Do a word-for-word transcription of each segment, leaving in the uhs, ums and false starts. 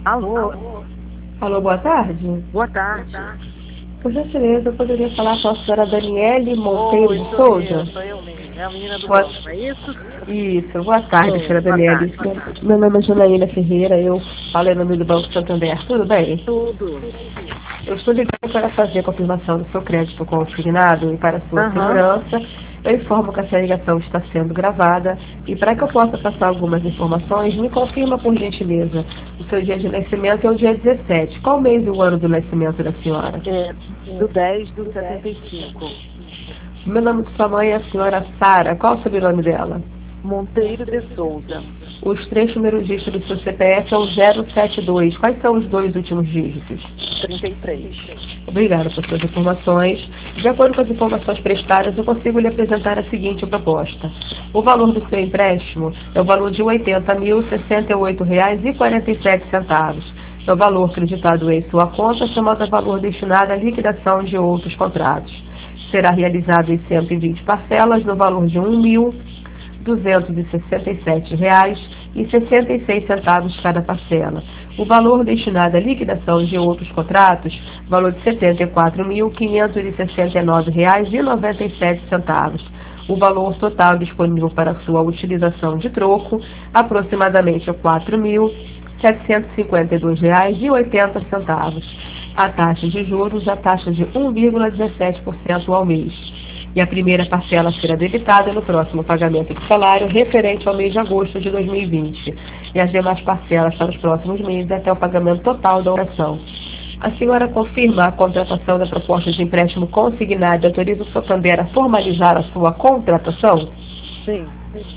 Alô, Alô, boa tarde. boa tarde. Por gentileza, eu poderia falar com a senhora Daniele Monteiro Oi, de sou eu, Souza? sou eu mesmo. É a menina do Boa... banco, é isso? Isso, boa tarde, Oi, senhora boa Daniele. tarde. Meu nome é Janaína Ferreira, eu falo em nome do Banco Santander, tudo bem? Tudo. Eu estou ligando para fazer a confirmação do seu crédito consignado e para sua Aham. segurança, eu informo que essa ligação está sendo gravada e para que eu possa passar algumas informações, me confirma por gentileza. O seu dia de nascimento é o dia dezessete. Qual mês e o ano do nascimento da senhora? É do dez do setenta e cinco. Meu nome de sua mãe é a senhora Sara. Qual o sobrenome dela? Monteiro de Souza. Os três primeiros dígitos do seu C P F é o zero sete dois. Quais são os dois últimos dígitos? trinta e três. Obrigada por suas informações. De acordo com as informações prestadas, eu consigo lhe apresentar a seguinte proposta. O valor do seu empréstimo é o valor de oitenta mil, sessenta e oito reais e quarenta e sete centavos. É o valor creditado em sua conta, chamado a valor destinado à liquidação de outros contratos. Será realizado em cento e vinte parcelas no valor de um mil duzentos e sessenta e sete reais e sessenta e seis centavos cada parcela. O valor destinado à liquidação de outros contratos, valor de setenta e quatro mil, quinhentos e sessenta e nove reais e noventa e sete centavos. O valor total disponível para sua utilização de troco, aproximadamente quatro mil, setecentos e cinquenta e dois reais e oitenta centavos. A taxa de juros, a taxa de um vírgula dezessete por cento ao mês. E a primeira parcela será debitada no próximo pagamento de salário referente ao mês de agosto de dois mil e vinte. E as demais parcelas para os próximos meses até o pagamento total da oração. A senhora confirma a contratação da proposta de empréstimo consignado e autoriza o Santander a formalizar a sua contratação? Sim.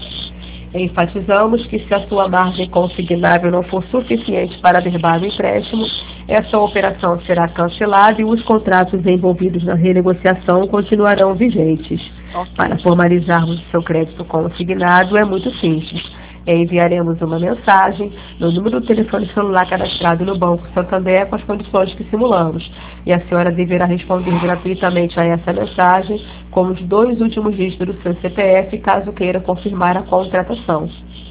Enfatizamos que se a sua margem consignável não for suficiente para averbar o empréstimo, essa operação será cancelada e os contratos envolvidos na renegociação continuarão vigentes. Para Ok. formalizarmos o seu crédito consignado é muito simples. Enviaremos uma mensagem no número do telefone celular cadastrado no Banco Santander com as condições que simulamos. E a senhora deverá responder gratuitamente a essa mensagem com os dois últimos dígitos do seu C P F, caso queira confirmar a contratação.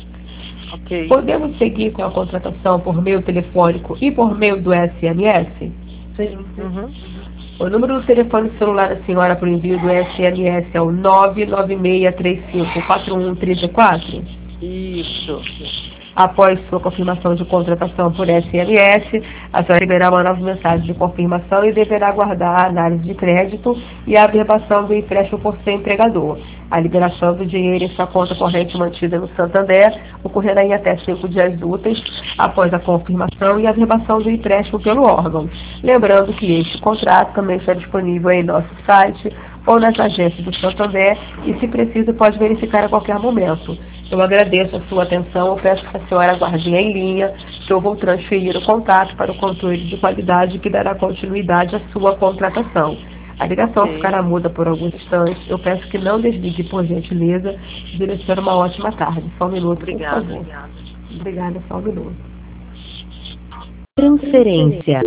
Ok. Podemos seguir com a contratação por meio telefônico e por meio do S M S? Sim. Uhum. O número do telefone celular da senhora para o envio do S M S é o nove nove seis três cinco quatro um três quatro. Isso. Após sua confirmação de contratação por S M S, a senhora receberá uma nova mensagem de confirmação e deverá aguardar a análise de crédito e a averbação do empréstimo por seu empregador. A liberação do dinheiro em sua conta corrente mantida no Santander ocorrerá em até cinco dias úteis após a confirmação e a averbação do empréstimo pelo órgão. Lembrando que este contrato também está disponível em nosso site ou nas agências do Santander e, se preciso, pode verificar a qualquer momento. Eu agradeço a sua atenção, eu peço que a senhora aguarde em linha, que eu vou transferir o contato para o controle de qualidade que dará continuidade à sua contratação. A ligação Ok. ficará muda por alguns instantes, eu peço que não desligue por gentileza, desejar uma ótima tarde. Só um minuto, por Obrigada. favor. Obrigada, só um minuto. Transferência.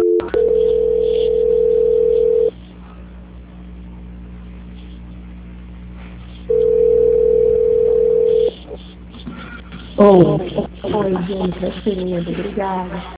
Ou, oi, gente, transferindo, obrigada.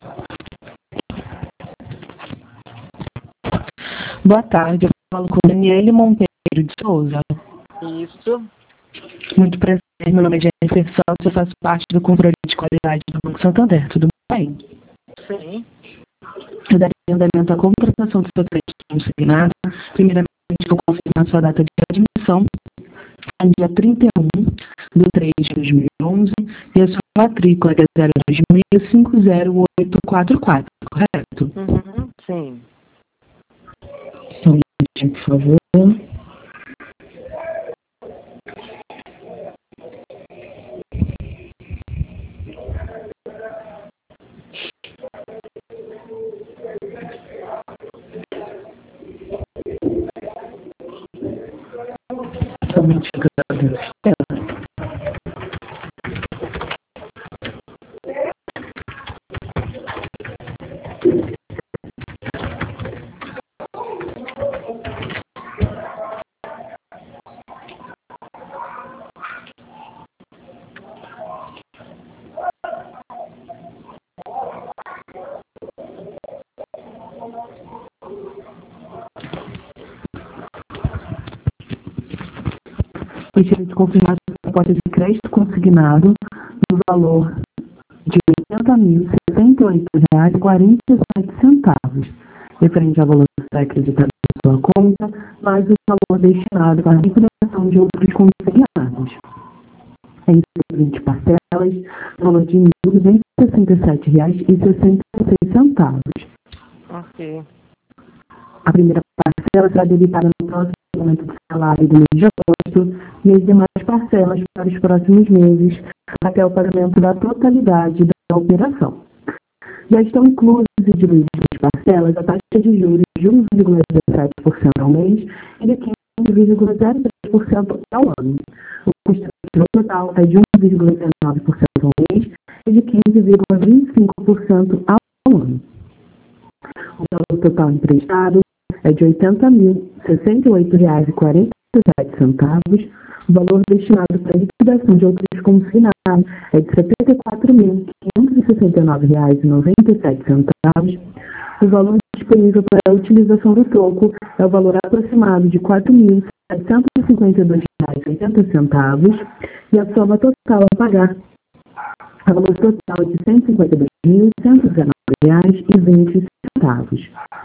Boa tarde, eu falo com Daniele Monteiro de Souza. Isso. Muito prazer, meu nome é Jennifer Santos, eu faço parte do controle de qualidade do Banco Santander, tudo bem? Sim. Eu darei andamento à contratação do seu crédito consignado. Primeiramente, vou confirmar sua data de admissão, é dia trinta e um de três de dois mil e onze, e a sua matrícula é zero dois seis cinco zero oito quatro quatro, correto? Uhum. Sim. Só um minutinho, por favor. Somente agradeço. Gostaria de confirmar a proposta de crédito consignado no valor de oitenta mil, sessenta e oito reais e quarenta e sete centavos, referente ao valor que será acreditado em sua conta, mais o valor destinado à liquidação de outros consignados. Em vinte parcelas, no valor de mil duzentos e sessenta e sete reais e sessenta e seis centavos. Ok. A primeira parcela será debitada no próximo pagamento do salário do mês de agosto e as demais parcelas para os próximos meses, até o pagamento da totalidade da operação. Já estão inclusas e diluídas as parcelas a taxa de juros de um vírgula dezessete por cento ao mês e de quinze vírgula zero três por cento ao ano. O custo total é de um vírgula dezenove por cento ao mês e de quinze vírgula vinte e cinco por cento ao ano. O valor total emprestado é de oitenta mil, sessenta e oito reais e quarenta e sete centavos. O valor destinado para a liquidação de outros consignados é de setenta e quatro mil, quinhentos e sessenta e nove reais e noventa e sete centavos. O valor disponível para a utilização do troco é o valor aproximado de quatro mil, setecentos e cinquenta e dois reais e oitenta centavos. E a soma total a pagar é o valor total de cento e cinquenta e dois mil, cento e dezenove reais e vinte centavos.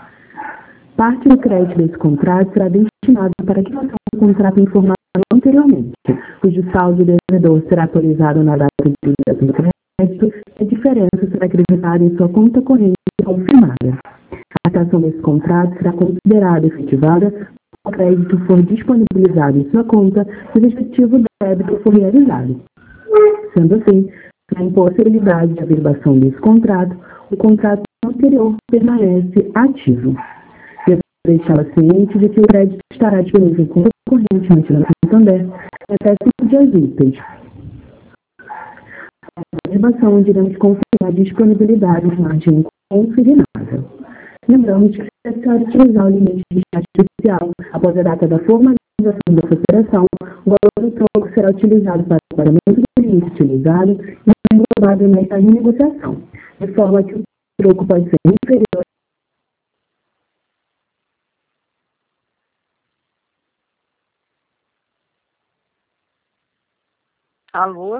Parte do crédito desse contrato será destinado para a quitação do contrato informado anteriormente, cujo saldo do devedor será atualizado na data de utilização do crédito e a diferença será acreditada em sua conta corrente confirmada. A quitação desse contrato será considerada efetivada se o crédito for disponibilizado em sua conta e o respectivo débito for realizado. Sendo assim, na impossibilidade de averbação desse contrato, o contrato anterior permanece ativo. Deixá-la ciente de que o crédito estará disponível em conta corrente mantida no Santander em até cinco dias úteis. A averbação iremos conferir a disponibilidade de margem consignável. Lembramos que, se a senhora utilizar o limite de chat oficial após a data da formalização da sua operação, o valor do troco será utilizado para o pagamento do limite utilizado e englobado nesta renegociação, de forma que o troco pode ser inferior. Alô?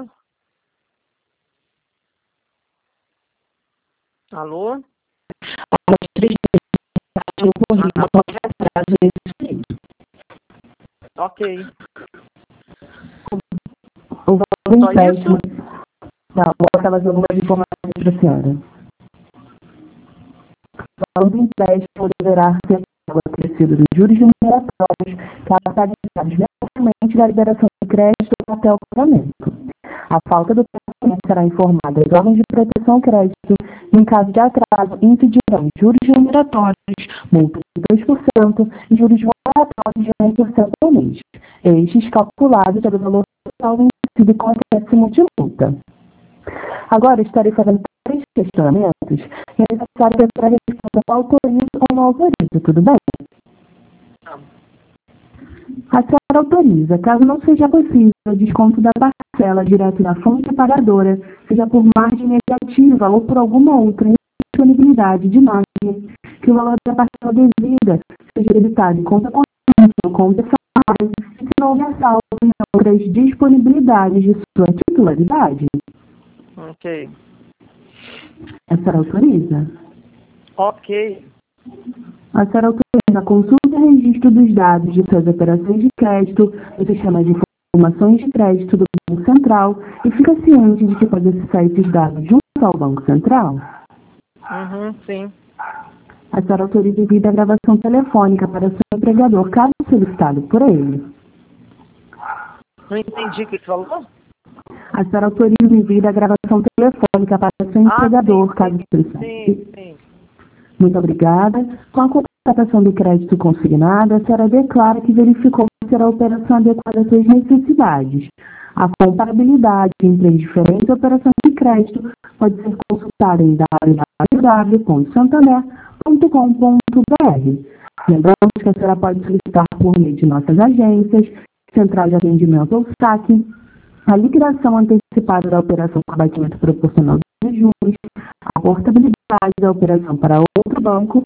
Alô? As três vezes não corri, não pode atraso nesse período. Ok. O valor Só empréstimo. isso? Não, vou botar mais algumas informações para a senhora. O valor do empréstimo deverá ser acrescido dos juros remuneratórios capitalizados mensalmente da liberação de crédito até o pagamento. A falta do pagamento será informada aos órgãos de proteção ao crédito e, em caso de atraso, incidirão juros remuneratórios, multa de dois por cento e juros moratórios de um por cento ao mês, estes calculados pelo valor total vencido com acréscimo de multa. Agora estarei fazendo três questionamentos e é necessário que a senhora responda autoriza ou não autoriza, tudo bem? A senhora autoriza, caso não seja possível o desconto da parcela direto da fonte pagadora, seja por margem negativa ou por alguma outra indisponibilidade de margem, que o valor da parcela devida seja debitado em conta corrente ou conta salário, e se não houver saldo em outras disponibilidades de sua titularidade. Ok. A senhora autoriza? Ok. A senhora autoriza a consulta e registro dos dados de suas operações de crédito no sistema de informações de crédito do Banco Central e fica ciente de que pode acessar esses dados junto ao Banco Central? Uhum, sim. A senhora autoriza o vídeo a gravação telefônica para seu empregador, caso solicitado por ele? Não entendi o que você falou? A senhora autoriza o envio da gravação telefônica para seu empregador, ah, sim, caso sim, solicitado? sim, sim. Muito obrigada. Com a contratação do crédito consignado, a senhora declara que verificou se a operação adequada às suas necessidades. A comparabilidade entre as diferentes operações de crédito pode ser consultada em w w w ponto santander ponto com ponto b r. Lembramos que a senhora pode solicitar por meio de nossas agências, central de atendimento ou saque, a liquidação antecipada da operação com abatimento proporcional de juros, a portabilidade da operação para outro banco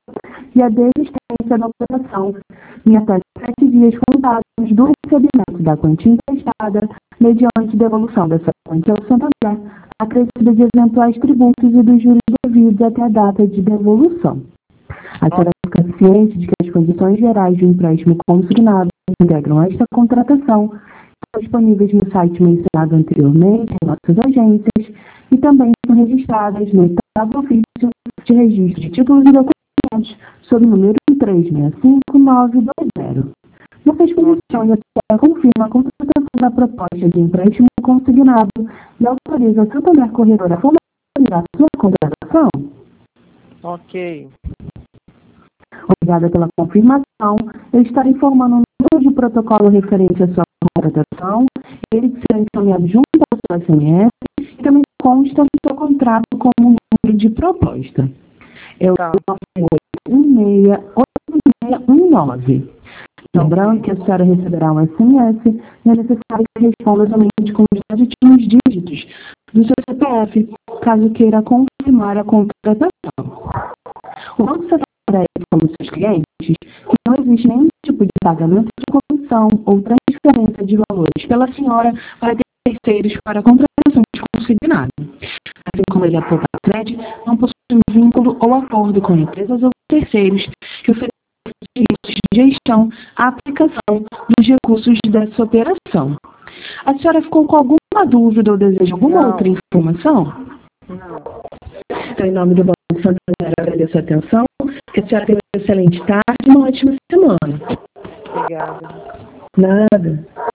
e a desistência da operação em até sete dias contados do recebimento da quantia emprestada, mediante devolução dessa quantia ao Santander, acrescida de eventuais tributos e dos juros devidos até a data de devolução. A senhora fica ciente de que as condições gerais do empréstimo consignado integram esta contratação, estão disponíveis no site mencionado anteriormente em nossas agências e também são registradas no oitavo ofício de registro de títulos e documentos sob o número três seis cinco nove dois zero. Nessa exposição, a senhora confirma a contratação da proposta de empréstimo consignado e autoriza a Santander Corretora a formalizar sua contratação. Ok. Obrigada pela confirmação. Eu estarei informando o número de protocolo referente à sua contratação, ele será encaminhado junto ao seu S M S e também consta no seu contrato como número de proposta. É o Tá. nove oito um seis oito seis um nove. Lembrando que a senhora receberá um S M S e é necessário que responda somente com os dois últimos dígitos do seu C P F, caso queira confirmar a contratação. O Banco Santander como seus clientes, que não existe nenhum tipo de pagamento de comissão ou transferência de valores pela senhora para terceiros para contratação de consignado. Assim como ele aponta a Cred, não possui vínculo ou acordo com empresas ou terceiros que oferecem serviços de gestão à aplicação dos recursos dessa operação. A senhora ficou com alguma dúvida ou deseja alguma Não. outra informação? Não. Então, em nome do Banco Santander, agradeço a atenção. Que a senhora tenha uma excelente tarde e uma ótima semana. Obrigada. Nada.